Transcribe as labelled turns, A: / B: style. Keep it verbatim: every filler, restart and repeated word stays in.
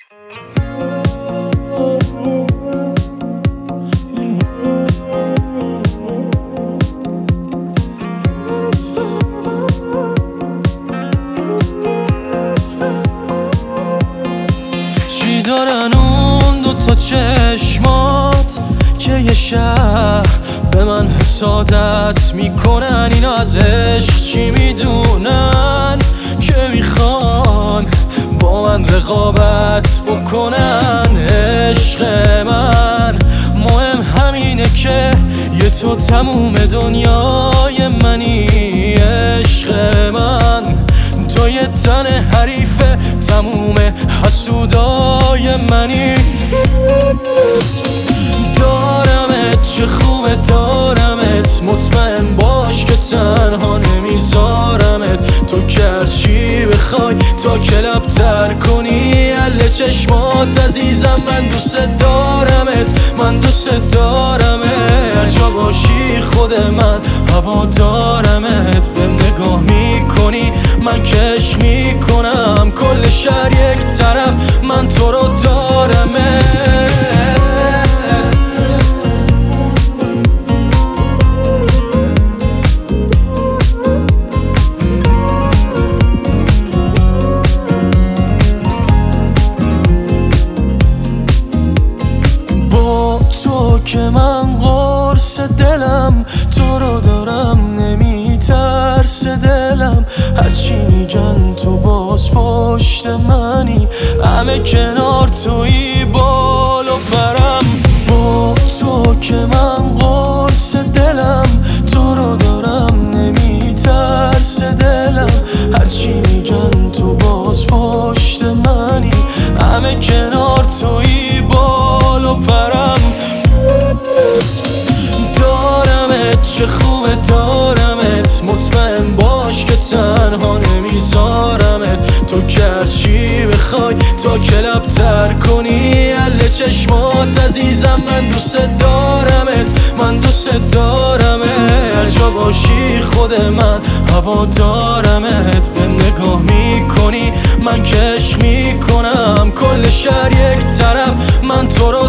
A: چی دارن اون دوتا چشمات که یه شهر به من حسادت میکنن؟ اینا از عشق چی میدونن که میخوان با من رقابت بکنن؟ عشق من مهم همینه که یه تو تموم دنیای منی. عشق من تو یه تن حریف تموم حسودای منی. دارمت چه خوبه دارمت، مطمئن باش که تنها نمیذارمت. تو که چی بخوای تا کلاب تر کنی اله چشمات عزیزم. من دوست دارمت من دوست دارمت، هر جا باشی خود من هوا دارمت. بهم نگاه میکنی من که عشق میکنم، کل شهر یک طرف من تو رو دارمت. تو که من قرص دلم، تو رو دارم نمیترس دلم. هرچی میگن تو باز پشت منی، همه کنار توی بال و پرم. با تو که من قرص دلم، تو رو دارم نمیترس دلم. هرچی میگن تو باز پشت منی، همه کنار توی بال و پرم. دارمت چه خوبه دارمت، مطمئن باش که تنها نمیذارمت. تو که چی بخوای تا کلاب تر کنی اله چشمات عزیزم. من دوست دارمت من دوست دارمت، هر جا باشی خود من هوا دارمت. بهم نگاه میکنی من که عشق میکنم، کل شهر یک طرف من تو رو